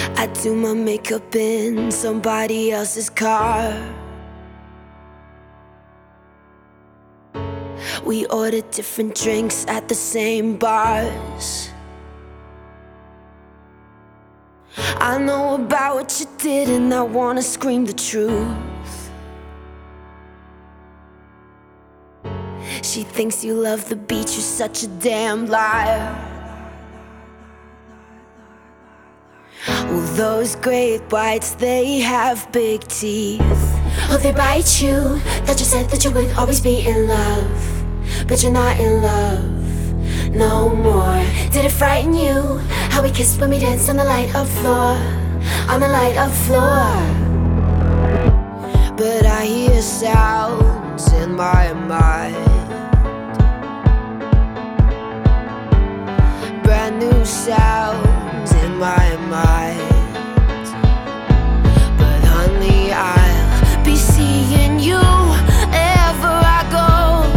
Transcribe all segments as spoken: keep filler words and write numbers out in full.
I do my makeup in somebody else's car. We order different drinks at the same bars. I know about what you did and I wanna scream the truth. She thinks you love the beach, you're such a damn liar. Well, those great whites, they have big teeth. Oh, they bite you. Thought you said that you would always be in love, but you're not in love no more. Did it frighten you how we kissed when we danced on the light of floor, on the light of floor? But I hear sounds in my mind, brand new sounds in my mind. But honey, I'll be seeing you wherever I go.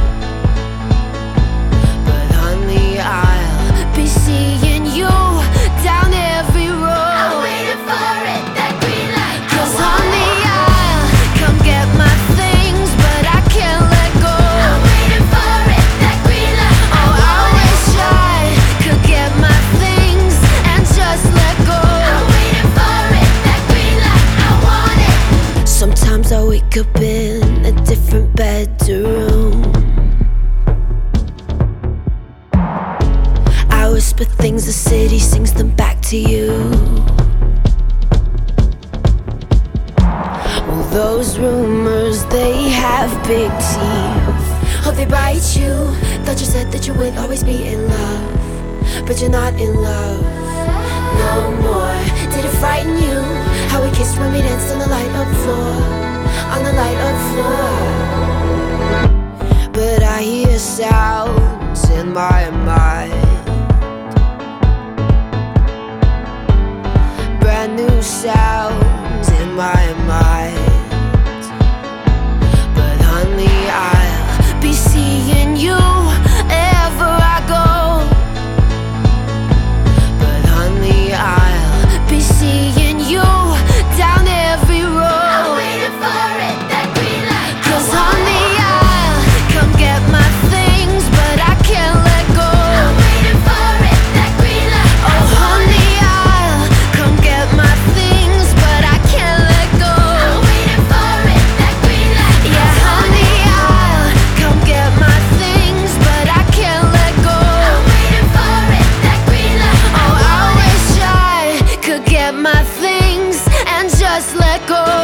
But honey, I'll be seeing you down every road. I'm waiting for it, that green light. 'Cause honey, I'll come get my things, but I can't let go. I'm waiting for it, that green light. Oh, I wish I could get my things and just let go. I'm waiting for it, that green light. I want it. Sometimes I wake up in a different bedroom. I whisper things, the city sings them back to you. Well, those rumors, they have big teeth. Oh, they bite you. Thought you said that you would always be in love, but you're not in love no more. Did it frighten you how we kissed when we danced on the light of floor, on the light of floor? But I hear sounds in my mind, brand new sounds in my mind. But honey, I'll be seeing you wherever I go. But honey, I'll be seeing you down every road. I'm waiting for it, that green light. 'Cause honey, I'll come get my things, but I can't let go. I'm waiting for it, that green light. Oh honey, I'll come get my things, but I can't let go. I'm waiting for it, that green light. Yeah, honey, I'll come get my things, but I can't let go. I'm waiting for it, that green light. Oh, I wish I could get my things and just let go.